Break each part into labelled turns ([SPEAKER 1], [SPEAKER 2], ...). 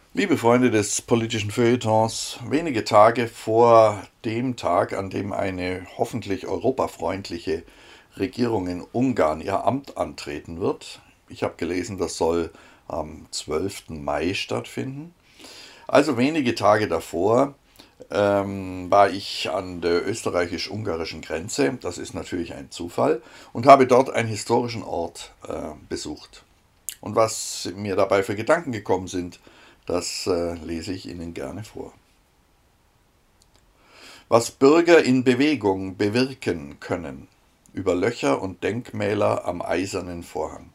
[SPEAKER 1] Liebe Freunde des politischen Feuilletons, wenige Tage vor dem Tag, an dem eine hoffentlich europafreundliche Regierung in Ungarn ihr Amt antreten wird, ich habe gelesen, das soll am 12. Mai stattfinden, also wenige Tage davor war ich an der österreichisch-ungarischen Grenze, das ist natürlich ein Zufall, und habe dort einen historischen Ort besucht. Und was mir dabei für Gedanken gekommen sind, das lese ich Ihnen gerne vor. Was Bürger in Bewegung bewirken können über Löcher und Denkmäler am Eisernen Vorhang.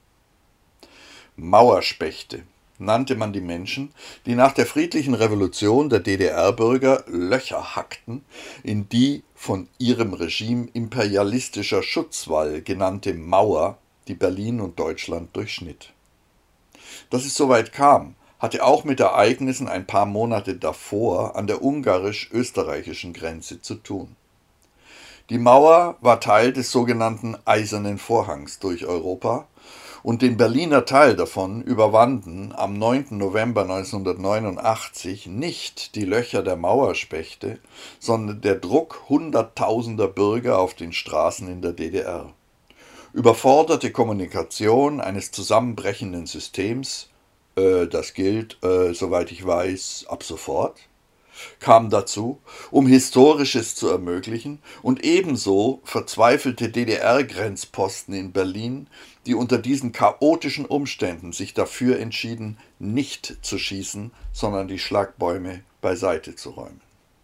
[SPEAKER 1] Mauerspechte nannte man die Menschen, die nach der friedlichen Revolution der DDR-Bürger Löcher hackten, in die von ihrem Regime imperialistischer Schutzwall genannte Mauer, die Berlin und Deutschland durchschnitt. Dass es soweit kam, hatte auch mit Ereignissen ein paar Monate davor an der ungarisch-österreichischen Grenze zu tun. Die Mauer war Teil des sogenannten Eisernen Vorhangs durch Europa und den Berliner Teil davon überwanden am 9. November 1989 nicht die Löcher der Mauerspechte, sondern der Druck hunderttausender Bürger auf den Straßen in der DDR. Überforderte Kommunikation eines zusammenbrechenden Systems, das gilt, soweit ich weiß, ab sofort, kam dazu, um Historisches zu ermöglichen, und ebenso verzweifelte DDR-Grenzposten in Berlin, die unter diesen chaotischen Umständen sich dafür entschieden, nicht zu schießen, sondern die Schlagbäume beiseite zu räumen.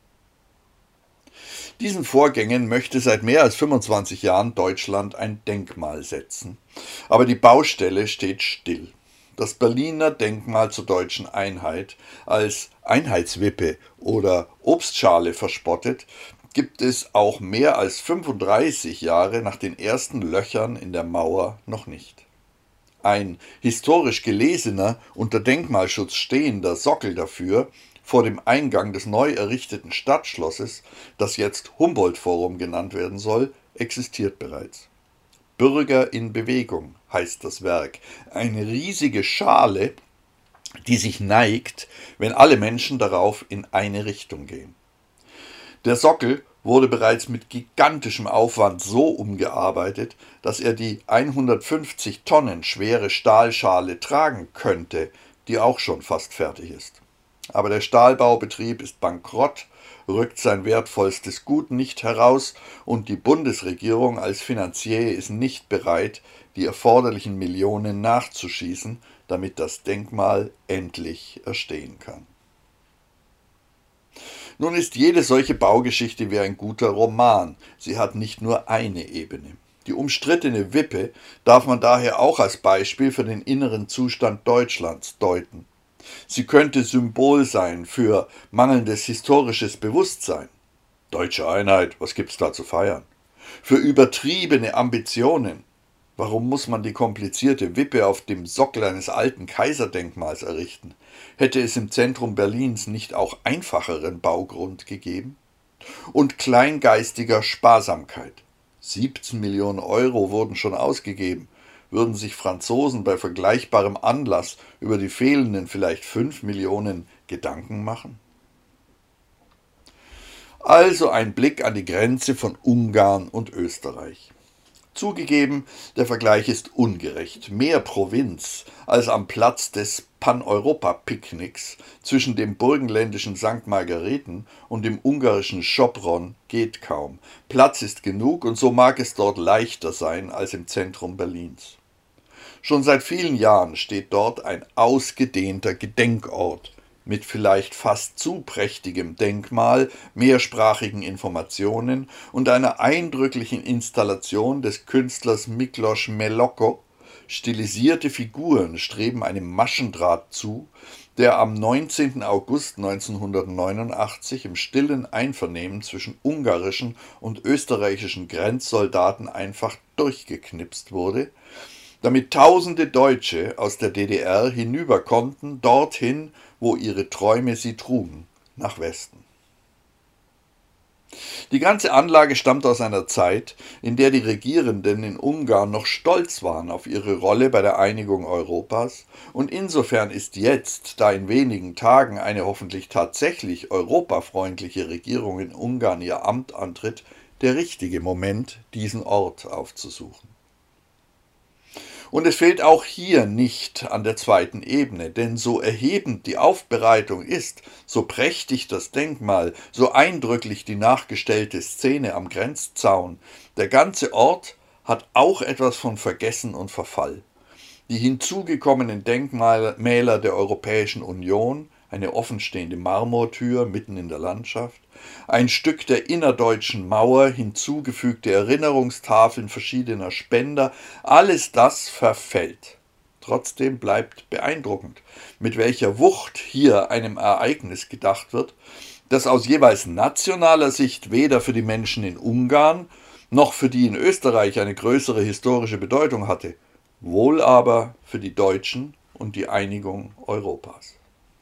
[SPEAKER 1] Diesen Vorgängen möchte seit mehr als 25 Jahren Deutschland ein Denkmal setzen, aber die Baustelle steht still. Das Berliner Denkmal zur deutschen Einheit, als Einheitswippe oder Obstschale verspottet, gibt es auch mehr als 35 Jahre nach den ersten Löchern in der Mauer noch nicht. Ein historisch gelesener, unter Denkmalschutz stehender Sockel dafür vor dem Eingang des neu errichteten Stadtschlosses, das jetzt Humboldt-Forum genannt werden soll, existiert bereits. Bürger in Bewegung heißt das Werk. Eine riesige Schale, die sich neigt, wenn alle Menschen darauf in eine Richtung gehen. Der Sockel wurde bereits mit gigantischem Aufwand so umgearbeitet, dass er die 150 Tonnen schwere Stahlschale tragen könnte, die auch schon fast fertig ist. Aber der Stahlbaubetrieb ist bankrott, rückt sein wertvollstes Gut nicht heraus und die Bundesregierung als Finanzier ist nicht bereit, die erforderlichen Millionen nachzuschießen, damit das Denkmal endlich erstehen kann. Nun ist jede solche Baugeschichte wie ein guter Roman. Sie hat nicht nur eine Ebene. Die umstrittene Wippe darf man daher auch als Beispiel für den inneren Zustand Deutschlands deuten. Sie könnte Symbol sein für mangelndes historisches Bewusstsein. Deutsche Einheit, was gibt's da zu feiern? Für übertriebene Ambitionen. Warum muss man die komplizierte Wippe auf dem Sockel eines alten Kaiserdenkmals errichten? Hätte es im Zentrum Berlins nicht auch einfacheren Baugrund gegeben? Und kleingeistiger Sparsamkeit. 17 Millionen Euro wurden schon ausgegeben. Würden sich Franzosen bei vergleichbarem Anlass über die fehlenden vielleicht 5 Millionen Gedanken machen? Also ein Blick an die Grenze von Ungarn und Österreich. Zugegeben, der Vergleich ist ungerecht. Mehr Provinz als am Platz des Pan-Europa-Picknicks zwischen dem burgenländischen St. Margareten und dem ungarischen Sopron geht kaum. Platz ist genug und so mag es dort leichter sein als im Zentrum Berlins. Schon seit vielen Jahren steht dort ein ausgedehnter Gedenkort mit vielleicht fast zu prächtigem Denkmal, mehrsprachigen Informationen und einer eindrücklichen Installation des Künstlers Miklos Meloko. Stilisierte Figuren streben einem Maschendraht zu, der am 19. August 1989 im stillen Einvernehmen zwischen ungarischen und österreichischen Grenzsoldaten einfach durchgeknipst wurde, damit tausende Deutsche aus der DDR hinüber konnten, dorthin, wo ihre Träume sie trugen, nach Westen. Die ganze Anlage stammt aus einer Zeit, in der die Regierenden in Ungarn noch stolz waren auf ihre Rolle bei der Einigung Europas, und insofern ist jetzt, da in wenigen Tagen eine hoffentlich tatsächlich europafreundliche Regierung in Ungarn ihr Amt antritt, der richtige Moment, diesen Ort aufzusuchen. Und es fehlt auch hier nicht an der zweiten Ebene, denn so erhebend die Aufbereitung ist, so prächtig das Denkmal, so eindrücklich die nachgestellte Szene am Grenzzaun, der ganze Ort hat auch etwas von Vergessen und Verfall. Die hinzugekommenen Denkmäler der Europäischen Union, eine offenstehende Marmortür mitten in der Landschaft, ein Stück der innerdeutschen Mauer, hinzugefügte Erinnerungstafeln verschiedener Spender, alles das verfällt. Trotzdem bleibt beeindruckend, mit welcher Wucht hier einem Ereignis gedacht wird, das aus jeweils nationaler Sicht weder für die Menschen in Ungarn noch für die in Österreich eine größere historische Bedeutung hatte, wohl aber für die Deutschen und die Einigung Europas.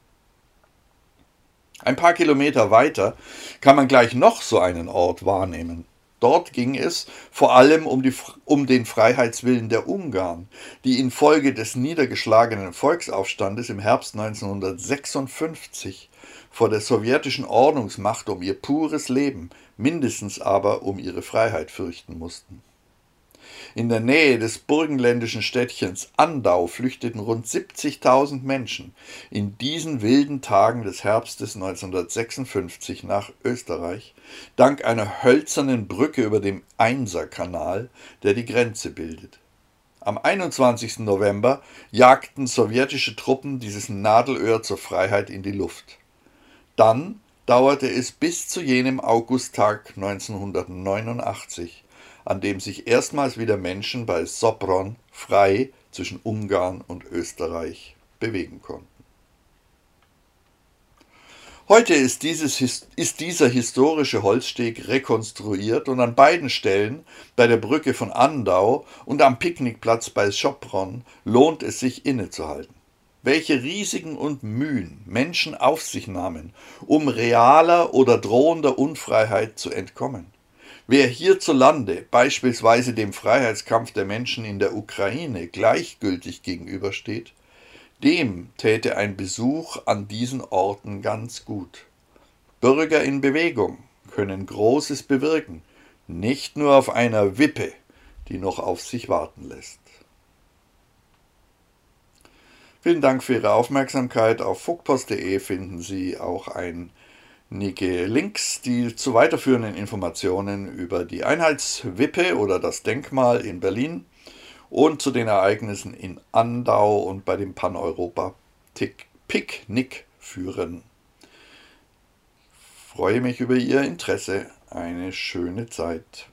[SPEAKER 1] Ein paar Kilometer weiter kann man gleich noch so einen Ort wahrnehmen. Dort ging es vor allem um den Freiheitswillen der Ungarn, die infolge des niedergeschlagenen Volksaufstandes im Herbst 1956 vor der sowjetischen Ordnungsmacht um ihr pures Leben, mindestens aber um ihre Freiheit fürchten mussten. In der Nähe des burgenländischen Städtchens Andau flüchteten rund 70.000 Menschen in diesen wilden Tagen des Herbstes 1956 nach Österreich, dank einer hölzernen Brücke über dem Einser-Kanal, der die Grenze bildet. Am 21. November jagten sowjetische Truppen dieses Nadelöhr zur Freiheit in die Luft. Dann dauerte es bis zu jenem Augusttag 1989, an dem sich erstmals wieder Menschen bei Sopron frei zwischen Ungarn und Österreich bewegen konnten. Heute ist dieser historische Holzsteg rekonstruiert und an beiden Stellen, bei der Brücke von Andau und am Picknickplatz bei Sopron, lohnt es sich innezuhalten. Welche Risiken und Mühen Menschen auf sich nahmen, um realer oder drohender Unfreiheit zu entkommen. Wer hierzulande beispielsweise dem Freiheitskampf der Menschen in der Ukraine gleichgültig gegenübersteht, dem täte ein Besuch an diesen Orten ganz gut. Bürger in Bewegung können Großes bewirken, nicht nur auf einer Wippe, die noch auf sich warten lässt. Vielen Dank für Ihre Aufmerksamkeit. Auf fuchspost.de finden Sie auch einige Links, die zu weiterführenden Informationen über die Einheitswippe oder das Denkmal in Berlin und zu den Ereignissen in Andau und bei dem Pan-Europa-Picknick führen. Ich freue mich über Ihr Interesse. Eine schöne Zeit.